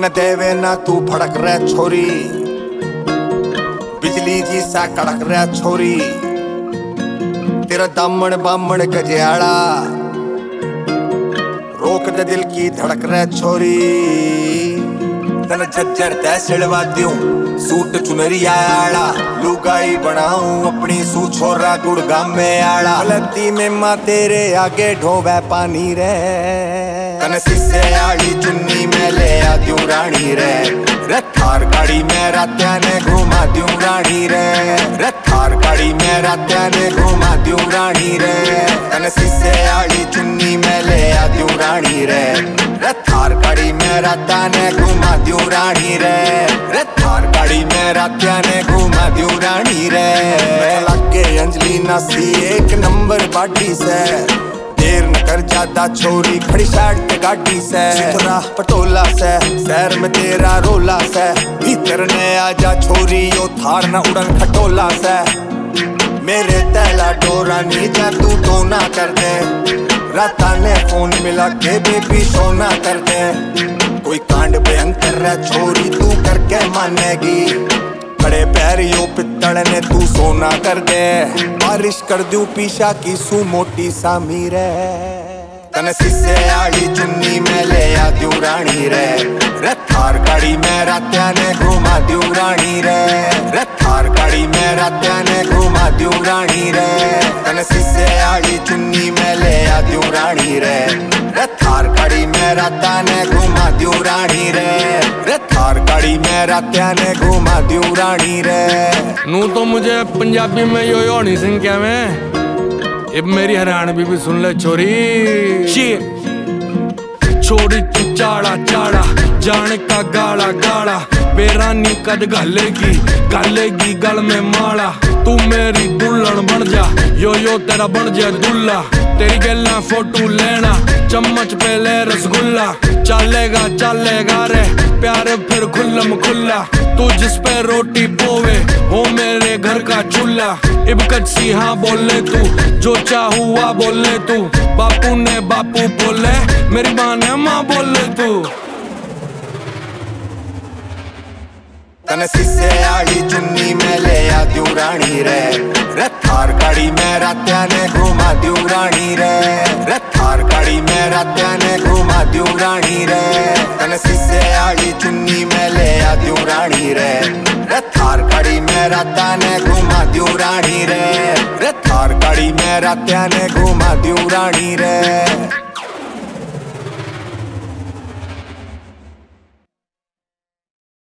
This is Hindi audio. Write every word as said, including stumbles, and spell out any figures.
तन देवे ना तू भड़क रह छोरी, बिजली जी सा कड़क रह छोरी। तेरा दामन बामन गजियाड़ा रोक दे दिल की धड़क रह छोरी। तन झज्जर तै सिलवा दूं सूट चुनरिया आड़ा, लुगाई बनाऊं अपनी सू छोरा गुड़गाम में आड़ा। गलती में माँ तेरे आगे ढोवे पानी रे, तन शीशे आड़ी चुन्नी में ले आ दूं रानी रे। रथार गाड़ी में रात्या ने घुमा दूं रानी रे, रथार गाड़ी में रात्या ने घुमा दूं रानी रे। तन शीशे आड़ी चुन्नी में ले आ दूं रानी रे, रथार गाड़ी में रात्या ने घुमा दूं रानी रे, रथार गाड़ी में रात्या ने घुमा दूं रानी रे। लागे अंजलि नासी एक नंबर बाटी से, देर न कर ज्यादा छोरी खड़ी साइड पे गाड़ी से। चितरा पटोला से शहर में तेरा रोला से, भीतर ने आजा छोरी यो थार न उड़न खटोला से। मेरे तैला डोरा नी जा तू तो ना कर दे, राता ने फोन मिला के बेबी सोना कर दे। कोई कांड भयंकर है छोरी तू करके मानेगी, बड़े पैरियों पित्तड़ ने तू सोना कर दे। बारिश कर दूं पीछा की सू मोटी सा मीरे, तन शीशे आड़ी चुन्नी में ले आ दूं रानी रे। रथार गाड़ी में रात्या ने घुमा दूं रानी रे, रथार गाड़ी में रात्या ने घुमा दूं रानी रे। तन शीशे आड़ी चुन्नी में ले आ दूं रानी रे, रथार गाड़ी में रात्या ने घुमा दूं रानी रे, रथार गाड़ी में रात्या ने घुमा दूं रानी रे। नू तो मुझे पंजाबी में यो यो नहीं सिंह क्या मैं, अब मेरी हरियाणवी भी सुन ले छोरी। छोड़ी तू चाड़ा चाड़ा जाने का गाड़ा गाड़ा, बेरानी कद घालेगी घालेगी गल में माला। तू मेरी दुल्हन बन जा यो यो तेरा बन जा दुल्ला, तेरी गल्ला फोटो लेना चम्मच पे ले रसगुल्ला। चलेगा चलेगा रे प्यारे फिर खुल्लम खुल्ला, तू जिस पे रोटी पोवे हो मेरे घर का चूल्हा। इब कच्ची हाँ बोले तू जो चाहुआ बोले तू, बापू ने बापू बोले मेरी माँ ने माँ बोले तू। तन शीशे आड़ी चुन्नी में ले आ दूं रानी रे, रथार गाड़ी में रात्या ने घुमा दूं रानी रे, रथार गाड़ी में रात्या ने घुमा दूं रानी रे। तन शीशे आड़ी चुन्नी में ले आ दूं रानी रे, रथार गाड़ी में रात्या ने घुमा दूं रानी रे, रथार गाड़ी में रात्या ने घुमा दूं रानी रे।